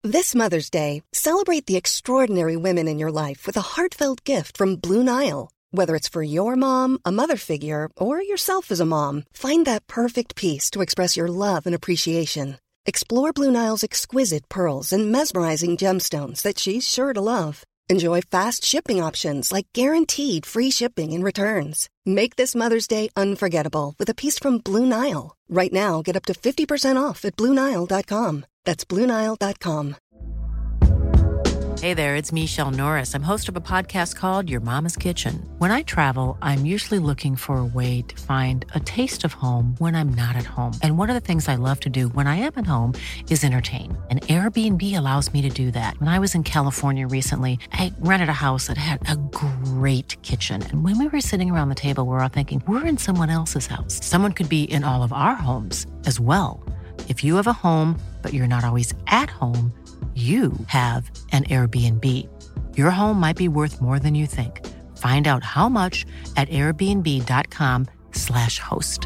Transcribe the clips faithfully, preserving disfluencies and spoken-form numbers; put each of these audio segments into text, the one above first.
This Mother's Day, celebrate the extraordinary women in your life with a heartfelt gift from Blue Nile. Whether it's for your mom, a mother figure, or yourself as a mom, find that perfect piece to express your love and appreciation. Explore Blue Nile's exquisite pearls and mesmerizing gemstones that she's sure to love. Enjoy fast shipping options like guaranteed free shipping and returns. Make this Mother's Day unforgettable with a piece from Blue Nile. Right now, get up to fifty percent off at Blue Nile dot com. That's Blue Nile dot com. Hey there, it's Michelle Norris. I'm host of a podcast called Your Mama's Kitchen. When I travel, I'm usually looking for a way to find a taste of home when I'm not at home. And one of the things I love to do when I am at home is entertain. And Airbnb allows me to do that. When I was in California recently, I rented a house that had a great kitchen. And when we were sitting around the table, we were all thinking, we're in someone else's house. Someone could be in all of our homes as well. If you have a home, but you're not always at home, you have an Airbnb. Your home might be worth more than you think. Find out how much at airbnb.com slash host.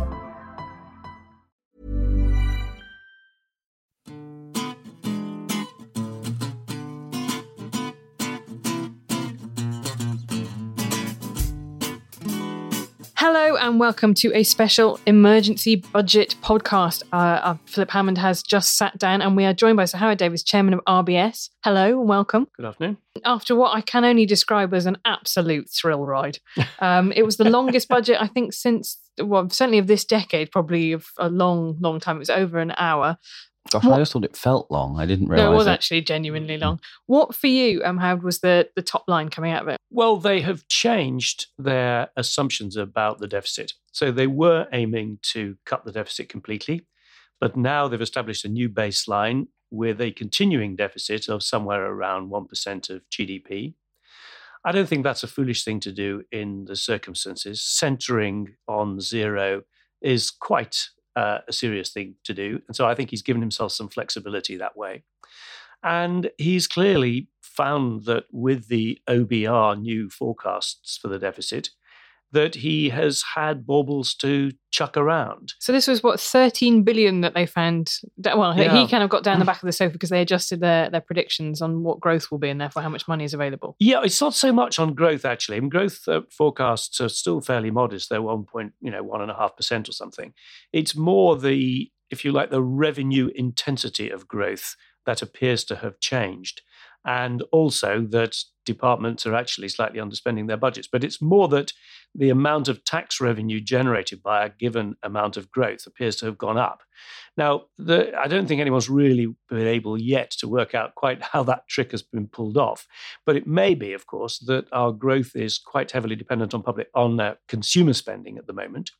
Hello and welcome to a special emergency budget podcast. Uh, uh, Philip Hammond has just sat down and we are joined by Sir Howard Davies, Chairman of R B S. Hello and welcome. Good afternoon. After what I can only describe as an absolute thrill ride. Um, it was the longest budget, I think, since, well, certainly of this decade, probably of a long, long time. It was over an hour. Gosh, what? I just thought it felt long. I didn't realise No, it was it. actually genuinely long. What for you, um, Howard, was the, the top line coming out of it? Well, they have changed their assumptions about the deficit. So they were aiming to cut the deficit completely, but now they've established a new baseline with a continuing deficit of somewhere around one percent of G D P. I don't think that's a foolish thing to do in the circumstances. Centering on zero is quite Uh, a serious thing to do. And so I think he's given himself some flexibility that way. And he's clearly found that with the O B R new forecasts for the deficit, that he has had baubles to chuck around. So this was, what, thirteen billion that they found? Well, Yeah. he kind of got down the back of the sofa because they adjusted their, their predictions on what growth will be and therefore how much money is available. Yeah, it's not so much on growth, actually. I mean, growth uh, forecasts are still fairly modest. They're one point, you know, one and a half percent or something. It's more the, if you like, the revenue intensity of growth that appears to have changed. And also that departments are actually slightly underspending their budgets. But it's more that the amount of tax revenue generated by a given amount of growth appears to have gone up. Now, the, I don't think anyone's really been able yet to work out quite how that trick has been pulled off. But it may be, of course, that our growth is quite heavily dependent on public on uh, consumer spending at the moment.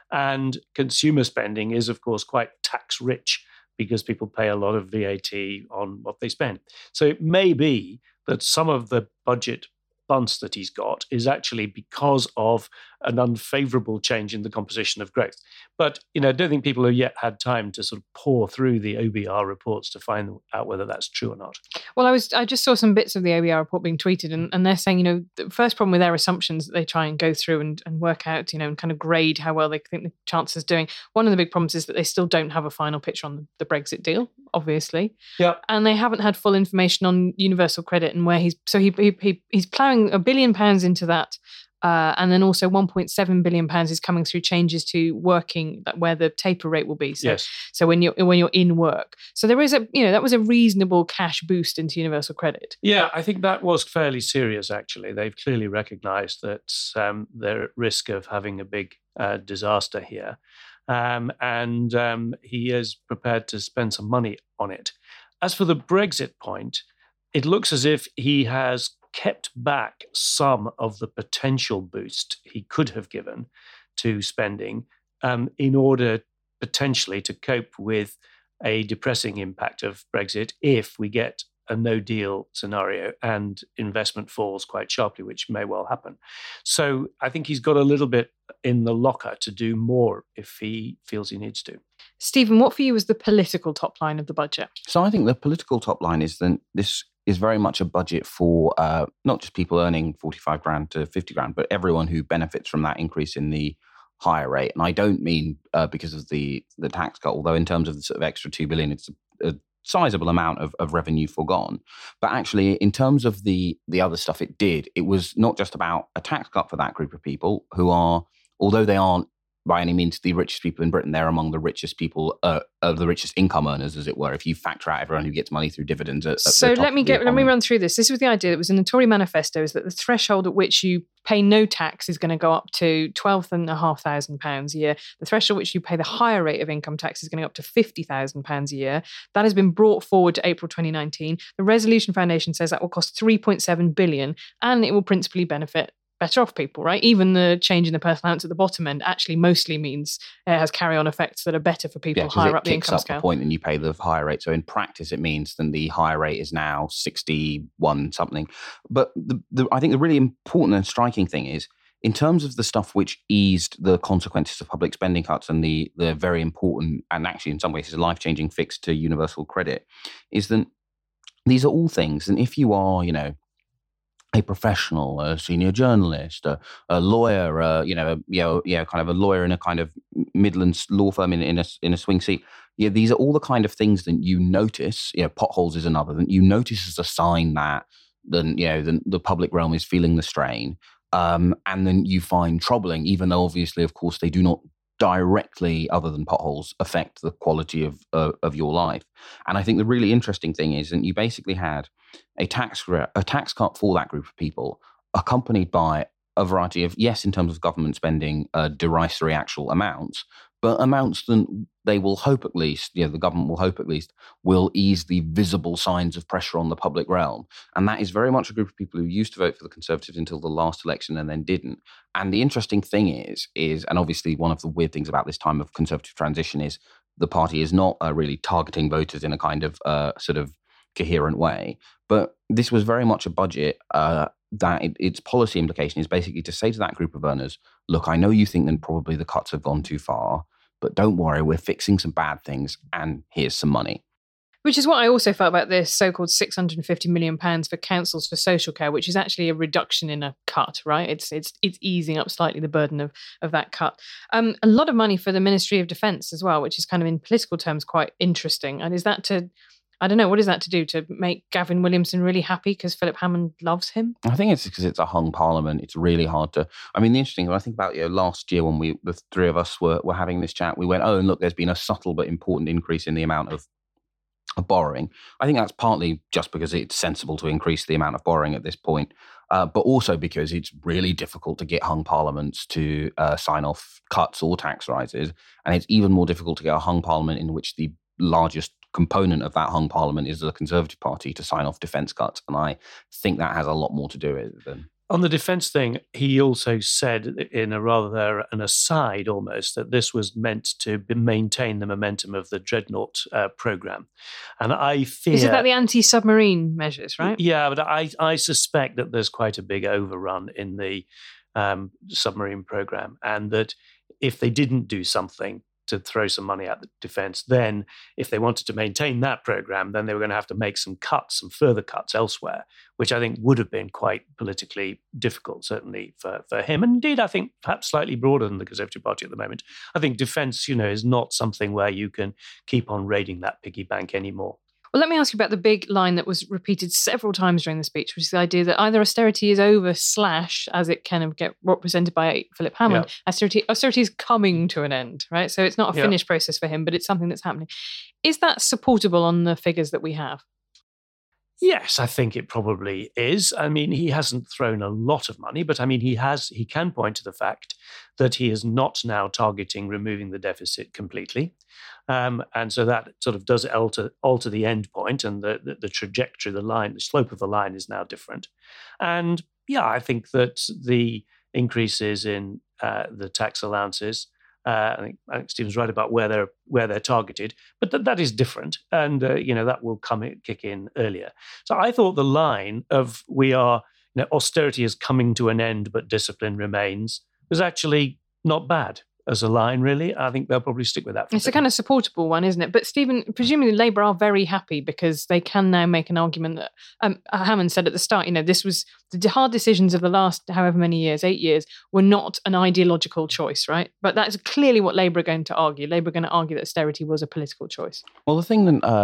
And consumer spending is, of course, quite tax rich, because people pay a lot of V A T on what they spend. So it may be that some of the budget bunce that he's got is actually because of an unfavorable change in the composition of growth. But, you know, I don't think people have yet had time to sort of pour through the O B R reports to find out whether that's true or not. Well, I was I just saw some bits of the O B R report being tweeted, and, and they're saying, you know, the first problem with their assumptions that they try and go through and, and work out, you know, and kind of grade how well they think the Chancellor's doing. One of the big problems is that they still don't have a final picture on the, the Brexit deal, obviously. Yeah. And they haven't had full information on universal credit and where he's, so he, he, he he's ploughing a billion pounds into that. Uh, and then also one point seven billion pounds is coming through changes to working, where the taper rate will be. So, yes. so when you're when you're in work, so there is a you know that was a reasonable cash boost into universal credit. Yeah, I think that was fairly serious. Actually, they've clearly recognised that um, they're at risk of having a big uh, disaster here, um, and um, he is prepared to spend some money on it. As for the Brexit point, it looks as if he has kept back some of the potential boost he could have given to spending um, in order potentially to cope with a depressing impact of Brexit if we get a no-deal scenario and investment falls quite sharply, which may well happen. So I think he's got a little bit in the locker to do more if he feels he needs to. Stephen, what for you was the political top line of the budget? So I think the political top line is that this is very much a budget for uh, not just people earning forty-five grand to fifty grand, but everyone who benefits from that increase in the higher rate. And I don't mean uh, because of the the tax cut, although in terms of the sort of extra two billion, it's a, a sizable amount of, of revenue foregone. But actually, in terms of the the other stuff it did, it was not just about a tax cut for that group of people who are, although they aren't by any means the richest people in Britain, they're among the richest people, uh, uh, the richest income earners, as it were, if you factor out everyone who gets money through dividends. At, at so let me get let me run through this. This was the idea that was in the Tory manifesto, is that the threshold at which you pay no tax is going to go up to twelve and a half thousand pounds a year. The threshold at which you pay the higher rate of income tax is going to go up to fifty thousand pounds a year. That has been brought forward to April twenty nineteen. The Resolution Foundation says that will cost three point seven billion pounds, and it will principally benefit better off people, right? Even the change in the personal allowance at the bottom end actually mostly means it has carry-on effects that are better for people yeah, higher up the income up scale. The point, and you pay the higher rate. So in practice, it means then the higher rate is now sixty-one something. But the, the, I think the really important and striking thing is, in terms of the stuff which eased the consequences of public spending cuts and the the very important and actually in some ways life-changing fix to universal credit, is that these are all things. And if you are, you know, a professional, a senior journalist, a, a lawyer, uh, you know, a, you know, yeah, kind of a lawyer in a kind of Midlands law firm in, in a in a swing seat. Yeah, these are all the kind of things that you notice. You know, potholes is another that you notice as a sign that then you know the, the public realm is feeling the strain, um, and then you find troubling, even though obviously, of course, they do not directly, other than potholes, affect the quality of uh, of your life. And I think the really interesting thing is that you basically had a tax a tax cut for that group of people, accompanied by a variety of, yes, in terms of government spending, uh, derisory actual amounts, but amounts that they will hope at least, you know, the government will hope at least, will ease the visible signs of pressure on the public realm. And that is very much a group of people who used to vote for the Conservatives until the last election and then didn't. And the interesting thing is, is, and obviously one of the weird things about this time of Conservative transition is the party is not uh, really targeting voters in a kind of uh, sort of coherent way. But this was very much a budget uh, that it, its policy implication is basically to say to that group of earners, look, I know you think that probably the cuts have gone too far, but don't worry, we're fixing some bad things and here's some money. Which is what I also felt about this so-called six hundred fifty million pounds for councils for social care, which is actually a reduction in a cut, right? It's it's it's easing up slightly the burden of, of that cut. Um, a lot of money for the Ministry of Defence as well, which is kind of in political terms quite interesting. And is that to... I don't know, what is that to do? To make Gavin Williamson really happy because Philip Hammond loves him? I think it's because it's a hung parliament. It's really hard to... I mean, the interesting thing, I think about, you know, last year when we, the three of us were, were having this chat, we went, oh, and look, there's been a subtle but important increase in the amount of, of borrowing. I think that's partly just because it's sensible to increase the amount of borrowing at this point, uh, but also because it's really difficult to get hung parliaments to uh, sign off cuts or tax rises. And it's even more difficult to get a hung parliament in which the largest component of that hung parliament is the Conservative Party to sign off defence cuts. And I think that has a lot more to do with it than... On the defence thing, he also said in a rather an aside almost that this was meant to maintain the momentum of the Dreadnought uh, programme. And I fear... Is it that the anti-submarine measures, right? Yeah, but I, I suspect that there's quite a big overrun in the um, submarine programme, and that if they didn't do something to throw some money at the defence, then if they wanted to maintain that programme, then they were going to have to make some cuts, some further cuts elsewhere, which I think would have been quite politically difficult, certainly for, for him. And indeed, I think perhaps slightly broader than the Conservative Party at the moment. I think defence, you know, is not something where you can keep on raiding that piggy bank anymore. Well, let me ask you about the big line that was repeated several times during the speech, which is the idea that either austerity is over slash, as it kind of get represented by Philip Hammond, yeah. austerity, austerity is coming to an end, right? So it's not a yeah. finished process for him, but it's something that's happening. Is that supportable on the figures that we have? Yes, I think it probably is. I mean, he hasn't thrown a lot of money, but I mean, he has. He can point to the fact that he is not now targeting removing the deficit completely. Um, and so that sort of does alter, alter the end point, and the, the, the trajectory, the line, the slope of the line is now different. And yeah, I think that the increases in uh, the tax allowances, Uh, I think, I think Stephen's right about where they're where they're targeted, but th- that is different, and uh, you know that will come in, kick in earlier. So I thought the line of "we are, you know, austerity is coming to an end, but discipline remains" was actually not bad as a line. Really, I think they'll probably stick with that. It's a kind of supportable one, isn't it? But Stephen, presumably Labour are very happy because they can now make an argument that um, Hammond said at the start. You know, this was the hard decisions of the last however many years, eight years, were not an ideological choice, right? But that's clearly what Labour are going to argue. Labour are going to argue that austerity was a political choice. Well, the thing that uh,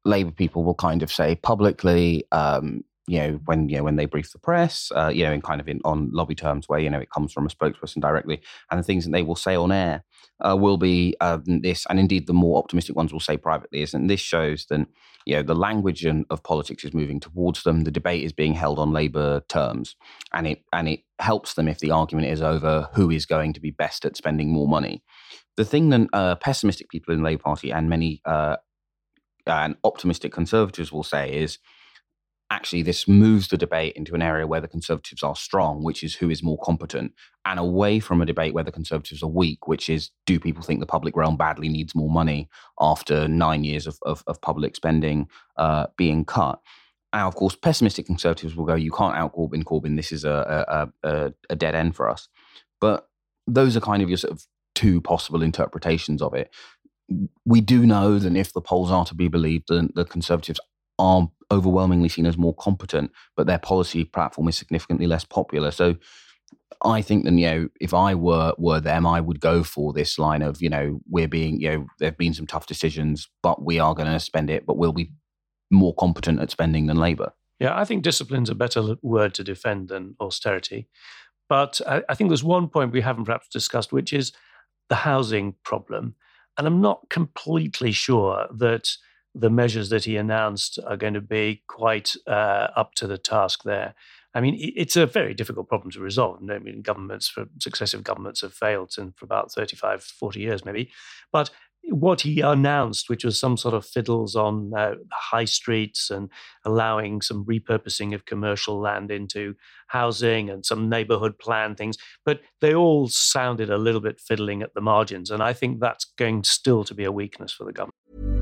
Labour people will kind of say publicly, um, you know, when you know when they brief the press, uh, you know, in kind of in on lobby terms where you know it comes from a spokesperson directly, and the things that they will say on air uh, will be uh, this, and indeed the more optimistic ones will say privately. Is and this shows that you know the language in, of politics is moving towards them. The debate is being held on Labour terms, and it and it helps them if the argument is over who is going to be best at spending more money. The thing that uh, pessimistic people in the Labour Party and many uh, and optimistic Conservatives will say is, actually, this moves the debate into an area where the Conservatives are strong, which is who is more competent, and away from a debate where the Conservatives are weak, which is do people think the public realm badly needs more money after nine years of, of, of public spending uh, being cut. Now, of course, pessimistic Conservatives will go, you can't out Corbyn, Corbyn, this is a, a, a, a dead end for us. But those are kind of your sort of two possible interpretations of it. We do know that if the polls are to be believed, then the Conservatives are overwhelmingly seen as more competent, but their policy platform is significantly less popular. So I think that, you know, if I were were them, I would go for this line of, you know, we're being, you know, there have been some tough decisions, but we are going to spend it, but we'll be more competent at spending than Labour. Yeah, I think discipline's a better word to defend than austerity. But I, I think there's one point we haven't perhaps discussed, which is the housing problem. And I'm not completely sure that the measures that he announced are going to be quite uh, up to the task there. I mean, it's a very difficult problem to resolve. I mean, governments, for successive governments have failed in, for about thirty-five, forty years maybe. But what he announced, which was some sort of fiddles on uh, high streets and allowing some repurposing of commercial land into housing and some neighborhood plan things, but they all sounded a little bit fiddling at the margins. And I think that's going still to be a weakness for the government.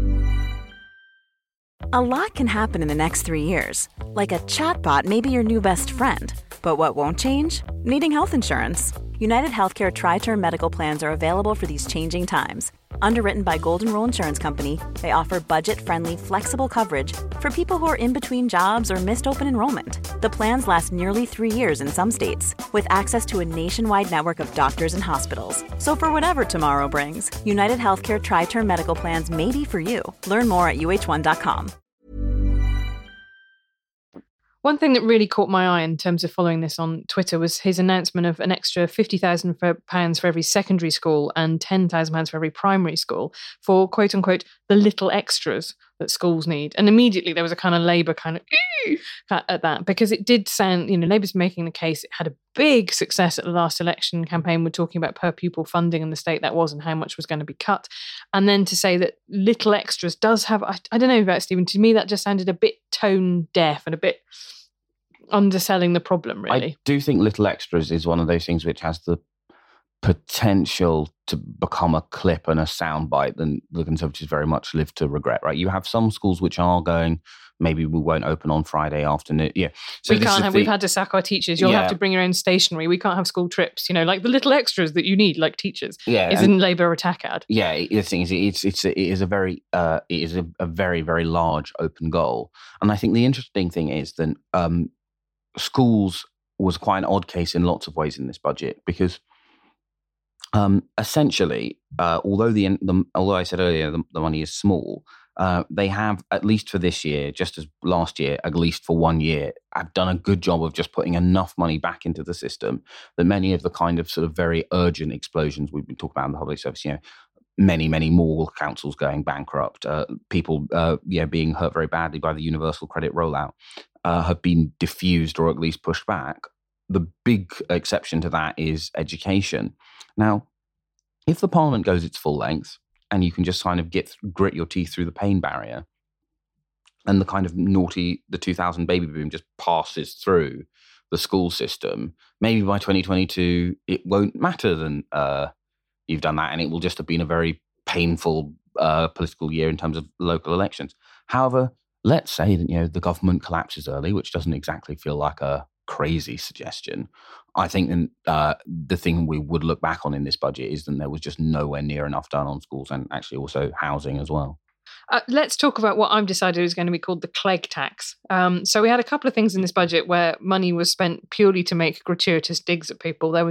A lot can happen in the next three years. Like a chatbot may be your new best friend. But what won't change? Needing health insurance. United Healthcare Tri-Term Medical Plans are available for these changing times. Underwritten by Golden Rule Insurance Company, they offer budget-friendly, flexible coverage for people who are in between jobs or missed open enrollment. The plans last nearly three years in some states, with access to a nationwide network of doctors and hospitals. So for whatever tomorrow brings, United Healthcare Tri-Term Medical Plans may be for you. Learn more at U H one dot com. One thing that really caught my eye in terms of following this on Twitter was his announcement of an extra fifty thousand pounds for every secondary school and ten thousand pounds for every primary school for, quote unquote, the little extras that schools need. And immediately there was a kind of Labour kind of at that, because it did sound, you know, Labour's making the case. It had a big success at the last election campaign. We're talking about per pupil funding in the state that was and how much was going to be cut. And then to say that little extras does have, I, I don't know about Stephen, to me that just sounded a bit tone deaf and a bit underselling the problem, really. I do think little extras is one of those things which has the potential to become a clip and a soundbite that the Conservatives very much live to regret, right? You have some schools which are going, maybe we won't open on Friday afternoon. Yeah. So we can't have, the, we've had to sack our teachers. You'll yeah. have to bring your own stationery. We can't have school trips, you know, like the little extras that you need, like teachers, yeah, is in Labour attack ad. Yeah, the thing is, it's, it's, it is a very, uh, it is a, a very, very large open goal. And I think the interesting thing is that um, schools was quite an odd case in lots of ways in this budget, because um, essentially, uh, although the, the although I said earlier the, the money is small, uh, they have, at least for this year, just as last year, at least for one year, have done a good job of just putting enough money back into the system that many of the kind of sort of very urgent explosions we've been talking about in the public service, you know, many, many more councils going bankrupt, uh, people uh, yeah, being hurt very badly by the universal credit rollout, uh, have been diffused or at least pushed back. The big exception to that is education. Now, if the Parliament goes its full length and you can just kind of get grit your teeth through the pain barrier, and the kind of naughty, the two thousand baby boom just passes through the school system, maybe by twenty twenty-two, it won't matter then uh, you've done that, and it will just have been a very painful uh, political year in terms of local elections. However, let's say that, you know, the government collapses early, which doesn't exactly feel like a crazy suggestion. I think then, uh, the thing we would look back on in this budget is that there was just nowhere near enough done on schools and actually also housing as well. Uh, let's talk about what I've decided is going to be called the Clegg tax. Um, so we had a couple of things in this budget where money was spent purely to make gratuitous digs at people. There was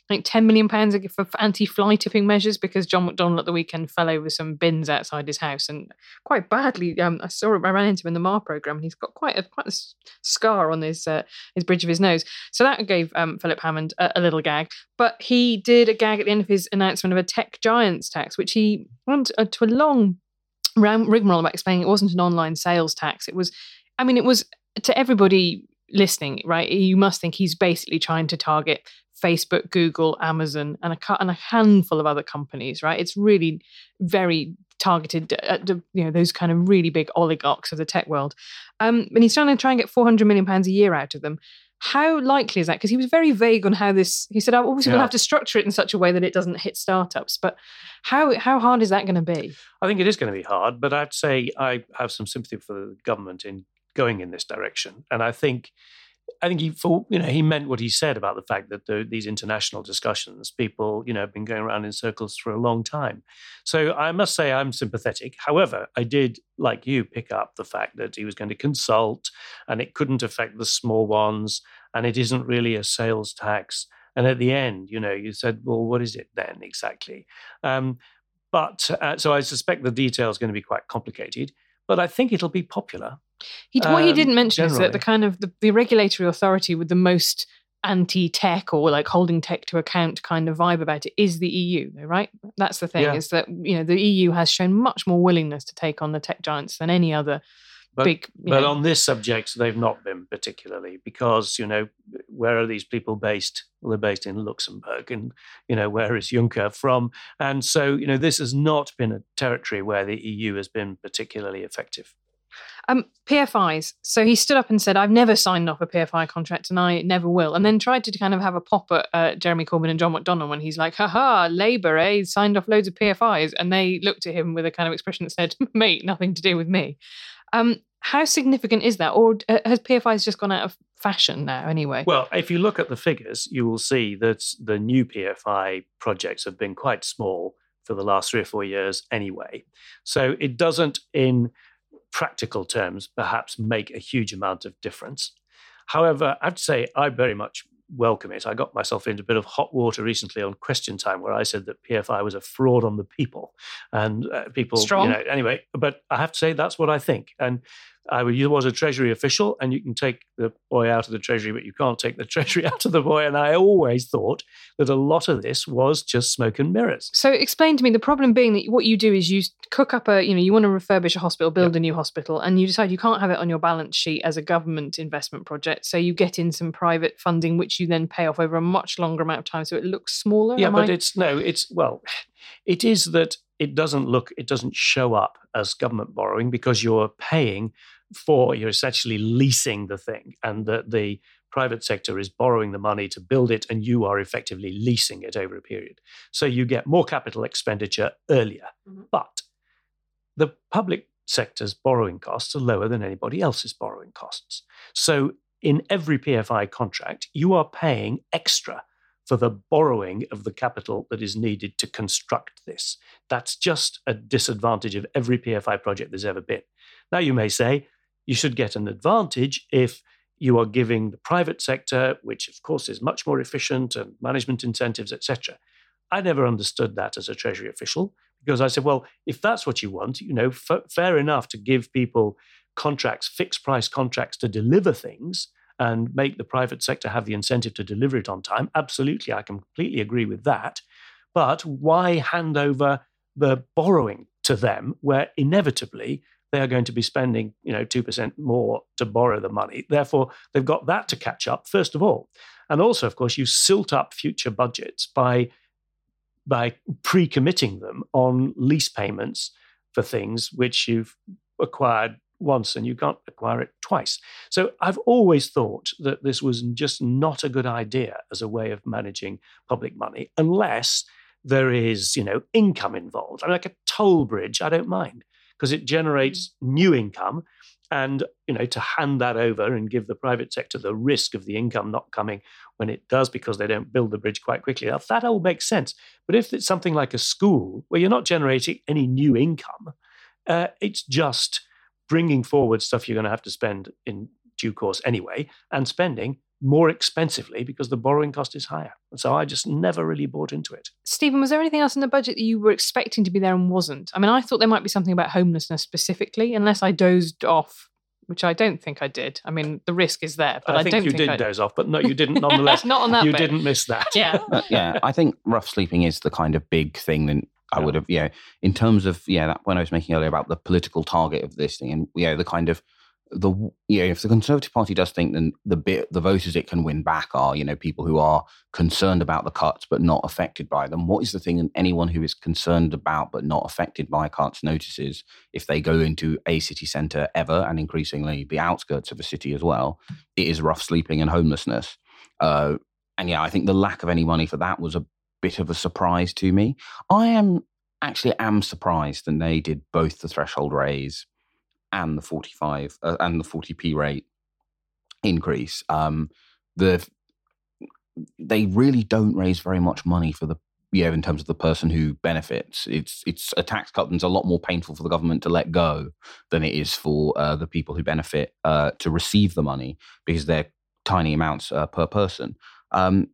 like ten million pounds for anti-fly tipping measures because John McDonnell at the weekend fell over some bins outside his house and quite badly. Um, I saw him, I ran into him in the M A R programme and he's got quite a, quite a scar on his uh, his bridge of his nose. So that gave um, Philip Hammond a, a little gag. But he did a gag at the end of his announcement of a tech giants tax, which he went uh, to a long rigmarole about explaining it wasn't an online sales tax. It was, I mean, it was to everybody listening, right? You must think he's basically trying to target Facebook, Google, Amazon, and a, and a handful of other companies, right? It's really very targeted at the, you know, those kind of really big oligarchs of the tech world. Um, and he's trying to try and get four hundred million pounds a year out of them. How likely is that? Because he was very vague on how this, he said, oh, obviously yeah. we'll have to structure it in such a way that it doesn't hit startups. But how how hard is that going to be? I think it is going to be hard, but I'd say I have some sympathy for the government in going in this direction. And I think I think he, for, you know, he meant what he said about the fact that the, these international discussions, people, you know, have been going around in circles for a long time. So I must say I'm sympathetic. However, I did, like you, pick up the fact that he was going to consult and it couldn't affect the small ones and it isn't really a sales tax. And at the end, you know, you said, well, what is it then exactly? Um, but uh, so I suspect the detail is going to be quite complicated, but I think it'll be popular. He, what he didn't mention um, is that the kind of the, the regulatory authority with the most anti-tech or like holding tech to account kind of vibe about it is the E U, right? That's the thing, yeah. is that, you know, the E U has shown much more willingness to take on the tech giants than any other but, big. But know. on this subject, they've not been particularly because, you know, where are these people based? Well, they're based in Luxembourg, and, you know, where is Juncker from? And so, you know, this has not been a territory where the E U has been particularly effective. Um, P F Is. So he stood up and said, I've never signed off a P F I contract and I never will. And then tried to kind of have a pop at uh, Jeremy Corbyn and John McDonnell when he's like, haha, Labour, eh? Signed off loads of P F Is. And they looked at him with a kind of expression that said, mate, nothing to do with me. Um, how significant is that? Or uh, has P F Is just gone out of fashion now anyway? Well, if you look at the figures, you will see that the new P F I projects have been quite small for the last three or four years anyway. So it doesn't, in practical terms, perhaps make a huge amount of difference. However, I have to say I very much welcome it. I got myself into a bit of hot water recently on Question Time where I said that P F I was a fraud on the people. And uh, people, Strong. you know, anyway, but I have to say that's what I think. And I was a Treasury official, and you can take the boy out of the Treasury, but you can't take the Treasury out of the boy. And I always thought that a lot of this was just smoke and mirrors. So explain to me, the problem being that what you do is you cook up a, you know, you want to refurbish a hospital, build yep. a new hospital, and you decide you can't have it on your balance sheet as a government investment project. So you get in some private funding, which you then pay off over a much longer amount of time. So it looks smaller. Yeah, Am but I... it's, no, it's, well, it is that it doesn't look, it doesn't show up as government borrowing because you're paying for, you're essentially leasing the thing, and that the private sector is borrowing the money to build it and you are effectively leasing it over a period. So you get more capital expenditure earlier. Mm-hmm. But the public sector's borrowing costs are lower than anybody else's borrowing costs. So in every P F I contract, you are paying extra for the borrowing of the capital that is needed to construct this. That's just a disadvantage of every P F I project there's ever been. Now you may say, you should get an advantage if you are giving the private sector, which of course is much more efficient, and management incentives, et cetera. I never understood that as a Treasury official because I said, well, if that's what you want, you know, f- fair enough to give people contracts, fixed price contracts to deliver things and make the private sector have the incentive to deliver it on time. Absolutely, I completely agree with that. But why hand over the borrowing to them where inevitably they are going to be spending, you know, two percent more to borrow the money. Therefore, they've got that to catch up, first of all. And also, of course, you silt up future budgets by, by pre-committing them on lease payments for things which you've acquired once and you can't acquire it twice. So I've always thought that this was just not a good idea as a way of managing public money unless there is, you know, income involved. I mean, like a toll bridge, I don't mind, because it generates new income, and, you know, to hand that over and give the private sector the risk of the income not coming when it does because they don't build the bridge quite quickly, now, that all makes sense. But if it's something like a school where you're not generating any new income, uh, it's just bringing forward stuff you're going to have to spend in due course anyway, and spending more expensively because the borrowing cost is higher. And so I just never really bought into it. Stephen, was there anything else in the budget that you were expecting to be there and wasn't? I mean, I thought there might be something about homelessness specifically, unless I dozed off, which I don't think I did. I mean, the risk is there, but I, I think don't you think did I doze off, but no, you didn't nonetheless. Not on that You bit. didn't miss that. Yeah. Uh, yeah, I think rough sleeping is the kind of big thing that I Yeah. would have, you know, in terms of, yeah, that point I was making earlier about the political target of this thing, and, you know, the kind of, the, you know, if the Conservative Party does think then the bit, the voters it can win back are, you know, people who are concerned about the cuts but not affected by them. What is the thing that anyone who is concerned about but not affected by cuts notices if they go into a city centre ever, and increasingly the outskirts of a city as well? It is rough sleeping and homelessness. Uh, and yeah, I think the lack of any money for that was a bit of a surprise to me. I am actually am surprised that they did both the threshold raise and the forty-five uh, and the forty p rate increase. Um, the they really don't raise very much money for the yeah in terms of the person who benefits. It's it's a tax cut that's a lot more painful for the government to let go than it is for uh, the people who benefit uh, to receive the money, because they're tiny amounts uh, per person. Um,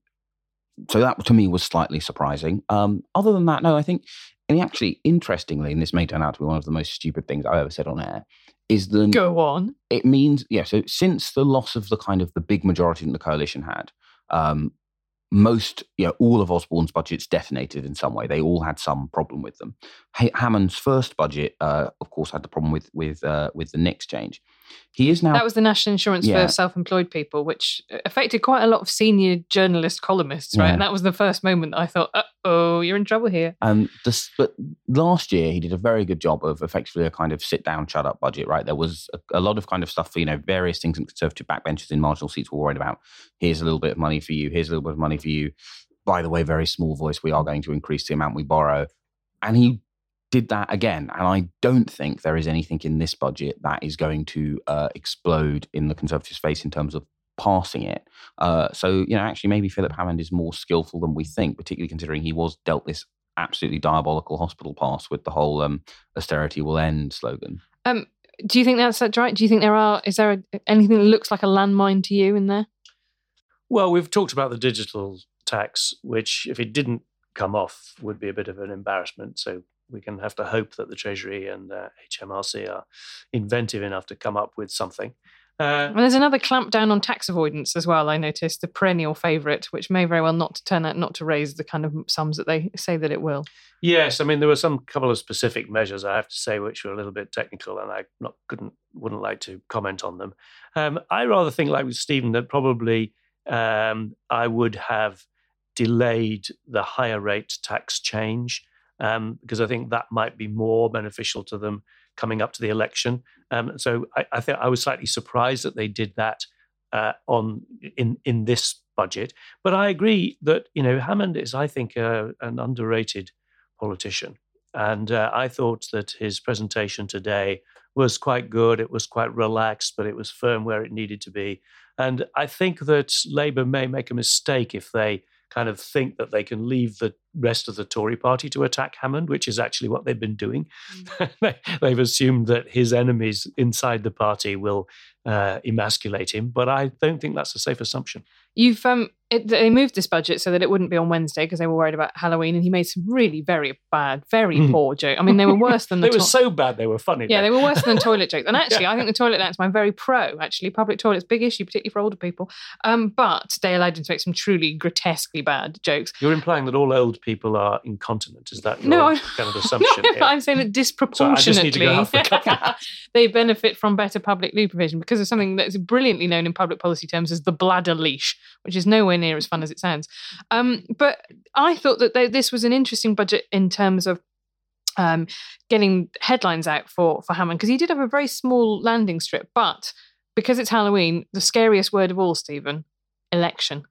so that to me was slightly surprising. Um, other than that, no, I think. And actually, interestingly, and this may turn out to be one of the most stupid things I've ever said on air, is the Go on. It means, yeah, so since the loss of the kind of the big majority that the coalition had, um, most, you know, all of Osborne's budgets detonated in some way. They all had some problem with them. H- Hammond's first budget, uh, of course, had the problem with with uh, with the Nix change. He is now... That was the national insurance Yeah. for self-employed people, which affected quite a lot of senior journalist columnists, right? Yeah. And that was the first moment that I thought, uh-oh, you're in trouble here. Um, this, but last year he did a very good job of effectively a kind of sit down, shut up budget, right? There was a, a lot of kind of stuff for, you know, various things that Conservative backbenchers in marginal seats were worried about. Here's a little bit of money for you. Here's a little bit of money for you. By the way, very small voice, we are going to increase the amount we borrow. And he did that again. And I don't think there is anything in this budget that is going to uh, explode in the Conservatives' face in terms of passing it. Uh, so, you know, actually maybe Philip Hammond is more skillful than we think, particularly considering he was dealt this absolutely diabolical hospital pass with the whole um, austerity will end slogan. Um, do you think that's, that's right? Do you think there are, is there a, anything that looks like a landmine to you in there? Well, we've talked about the digital tax, which if it didn't come off would be a bit of an embarrassment. So we can have to hope that the Treasury and uh, H M R C are inventive enough to come up with something. Uh, And there's another clampdown on tax avoidance as well, I noticed, the perennial favourite, which may very well not turn out not to raise the kind of sums that they say that it will. yes, I mean there were some couple of specific measures I have to say which were a little bit technical, and I not couldn't wouldn't like to comment on them. Um, I rather think, like with Stephen, that probably um, I would have delayed the higher rate tax change um, because I think that might be more beneficial to them coming up to the election. Um, so I, I think I was slightly surprised that they did that uh, on in in this budget. But I agree that, you know, Hammond is, I think, uh, an underrated politician, and uh, I thought that his presentation today was quite good. It was quite relaxed, but it was firm where it needed to be. And I think that Labour may make a mistake if they kind of think that they can leave the rest of the Tory party to attack Hammond, which is actually what they've been doing. Mm. They've assumed that his enemies inside the party will uh, emasculate him, but I don't think that's a safe assumption. You've um, it, they moved this budget so that it wouldn't be on Wednesday because they were worried about Halloween, and he made some really very bad, very Mm. poor jokes. I mean, they were worse than the. They were to- so bad they were funny. Yeah, though. they were worse than toilet jokes. And actually, Yeah. I think the toilet dance, I'm very pro, actually. Public toilets, big issue, particularly for older people. Um, but they allowed him to make some truly grotesquely bad jokes. You're implying that all old people are incontinent. Is that your No, I- kind of assumption No, here? I'm saying that just need to disproportionately go half the cup. they benefit from better public loo provision because of something that's brilliantly known in public policy terms as the bladder leash, which is nowhere near as fun as it sounds. Um, but I thought that they, this was an interesting budget in terms of um, getting headlines out for, for Hammond, because he did have a very small landing strip. But because it's Halloween, the scariest word of all, Stephen, election.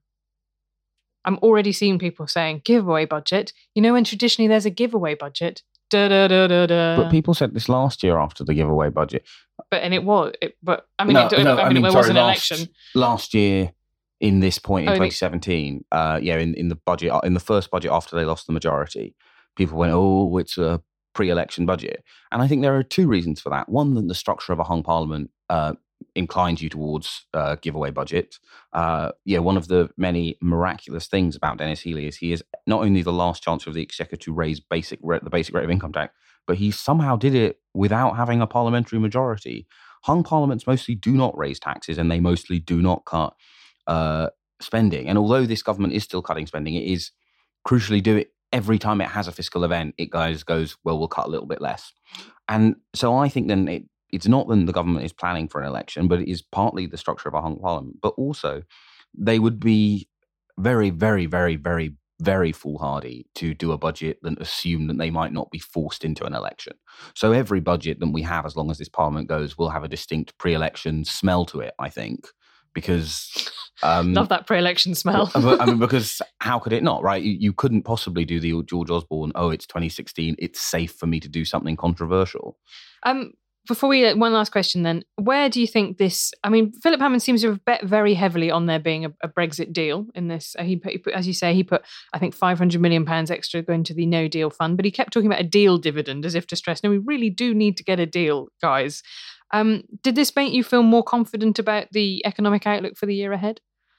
I'm already seeing people saying giveaway budget. You know, when traditionally there's a giveaway budget. Da, da, da, da, da. But people said this last year after the giveaway budget. But and it was. It, but I mean, No, it, no, I mean, there sorry, was an last, election. Last year, in this point in Oh, you mean- twenty seventeen, uh, yeah, in, in the budget, in the first budget after they lost the majority, people went, "Oh, it's a pre-election budget," and I think there are two reasons for that. One, that the structure of a hung parliament uh, inclines you towards uh, giveaway budget. Uh, yeah, one of the many miraculous things about Denis Healey is he is not only the last Chancellor of the Exchequer to raise basic re- the basic rate of income tax, but he somehow did it without having a parliamentary majority. Hung parliaments mostly do not raise taxes, and they mostly do not cut uh, spending. And although this government is still cutting spending, it is crucially do it every time it has a fiscal event. It goes, goes well, we'll cut a little bit less. And so I think then it, it's not that the government is planning for an election, but it is partly the structure of a hung parliament. But also, they would be very, very, very, very, very foolhardy to do a budget that assume that they might not be forced into an election. So every budget that we have, as long as this parliament goes, will have a distinct pre-election smell to it, I think, because... Um, Love that pre-election smell. I mean, because how could it not, right? You, you couldn't possibly do the George Osborne, oh, it's twenty sixteen, it's safe for me to do something controversial. Um, before we, one last question then, where do you think this, I mean, Philip Hammond seems to have bet very heavily on there being a, a Brexit deal in this. He put, he put, as you say, he put, I think, five hundred million pounds extra going to the no deal fund, but he kept talking about a deal dividend as if to stress, no, we really do need to get a deal, guys. Um, did this make you feel more confident about the economic outlook for the year ahead?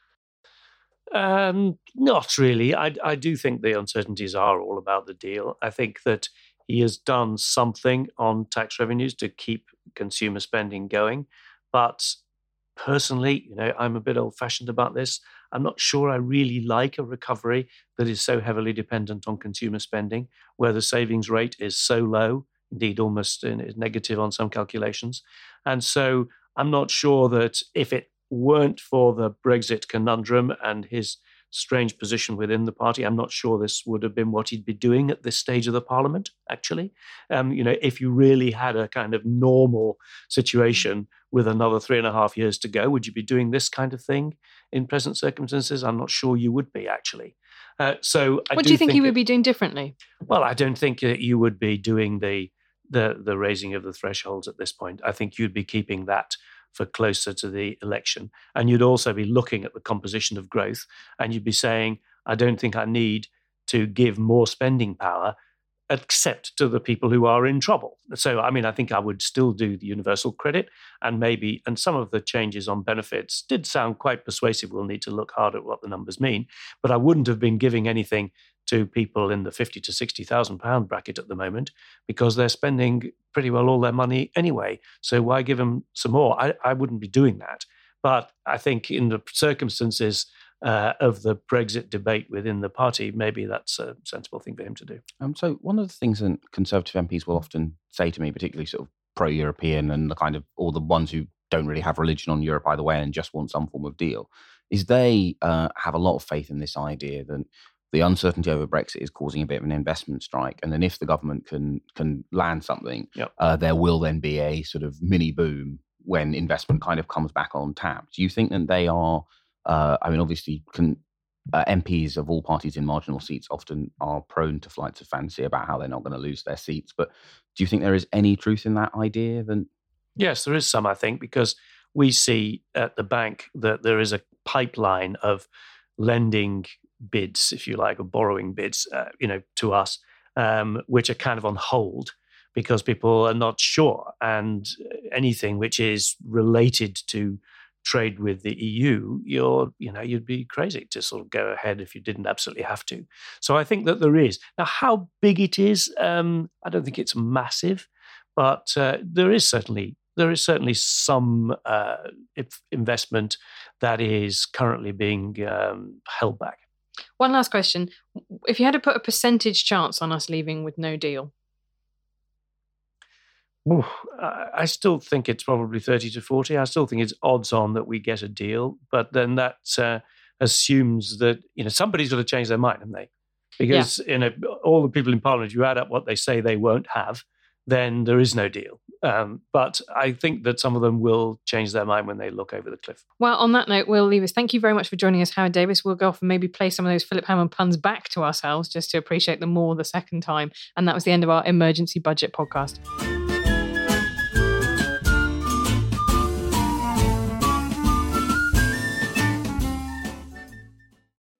Um, not really. I, I do think the uncertainties are all about the deal. I think that he has done something on tax revenues to keep consumer spending going. But personally, you know, I'm a bit old-fashioned about this. I'm not sure I really like a recovery that is so heavily dependent on consumer spending, where the savings rate is so low, indeed almost negative on some calculations. And so I'm not sure that if it weren't for the Brexit conundrum and his strange position within the party, I'm not sure this would have been what he'd be doing at this stage of the parliament, actually. Um, you know, if you really had a kind of normal situation with another three and a half years to go, would you be doing this kind of thing in present circumstances? I'm not sure you would be, actually. Uh, so I What do do you think, think he would it, be doing differently? Well, I don't think that you would be doing the, the, the raising of the thresholds at this point. I think you'd be keeping that for closer to the election. And you'd also be looking at the composition of growth, and you'd be saying, I don't think I need to give more spending power except to the people who are in trouble. So, I mean, I think I would still do the universal credit, and maybe, and some of the changes on benefits did sound quite persuasive. We'll need to look hard at what the numbers mean, but I wouldn't have been giving anything to people in the fifty to sixty thousand pound bracket at the moment, because they're spending pretty well all their money anyway. So why give them some more? I, I wouldn't be doing that. But I think in the circumstances uh, of the Brexit debate within the party, maybe that's a sensible thing for him to do. Um, so one of the things that Conservative M Ps will often say to me, particularly sort of pro-European and the kind of, or the ones who don't really have religion on Europe either way and just want some form of deal, is they uh, have a lot of faith in this idea that the uncertainty over Brexit is causing a bit of an investment strike. And then if the government can can land something, yep. uh, there will then be a sort of mini boom when investment kind of comes back on tap. Do you think that they are, uh, I mean, obviously can, uh, M Ps of all parties in marginal seats often are prone to flights of fancy about how they're not going to lose their seats. But do you think there is any truth in that idea? Then? Yes, there is some, I think, because we see at the bank that there is a pipeline of lending bids, if you like, or borrowing bids, uh, you know, to us, um, which are kind of on hold because people are not sure. And anything which is related to trade with the E U, you're, you know, you'd be crazy to sort of go ahead if you didn't absolutely have to. So I think that there is. Now, how big it is, um, I don't think it's massive, but uh, there is certainly there is certainly some uh, investment that is currently being um, held back. One last question. If you had to put a percentage chance on us leaving with no deal? Ooh, I still think it's probably thirty to forty. I still think it's odds on that we get a deal, but then that uh, assumes that, you know, somebody's got to change their mind, haven't they? Because yeah. you know, all the people in Parliament, you add up what they say they won't have, then there is no deal. Um, but I think that some of them will change their mind when they look over the cliff. Well, on that note, Will Leavis, thank you very much for joining us, Howard Davies. We'll go off and maybe play some of those Philip Hammond puns back to ourselves just to appreciate them more the second time. And that was the end of our emergency budget podcast.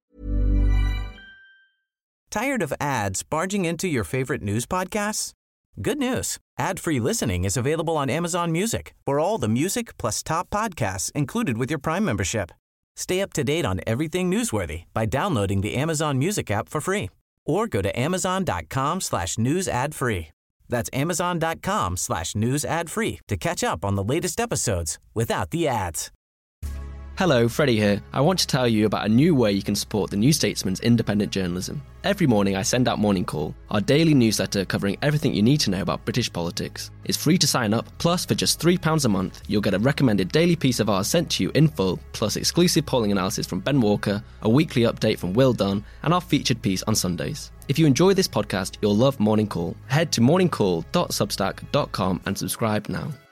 Tired of ads barging into your favorite news podcasts? Good news. Ad-free listening is available on Amazon Music for all the music plus top podcasts included with your Prime membership. Stay up to date on everything newsworthy by downloading the Amazon Music app for free or go to amazon.com slash news ad free. That's amazon.com slash news ad free to catch up on the latest episodes without the ads. Hello, Freddie here. I want to tell you about a new way you can support the New Statesman's independent journalism. Every morning I send out Morning Call, our daily newsletter covering everything you need to know about British politics. It's free to sign up, plus for just three pounds a month, you'll get a recommended daily piece of ours sent to you in full, plus exclusive polling analysis from Ben Walker, a weekly update from Will Dunn, and our featured piece on Sundays. If you enjoy this podcast, you'll love Morning Call. Head to morning call dot substack dot com and subscribe now.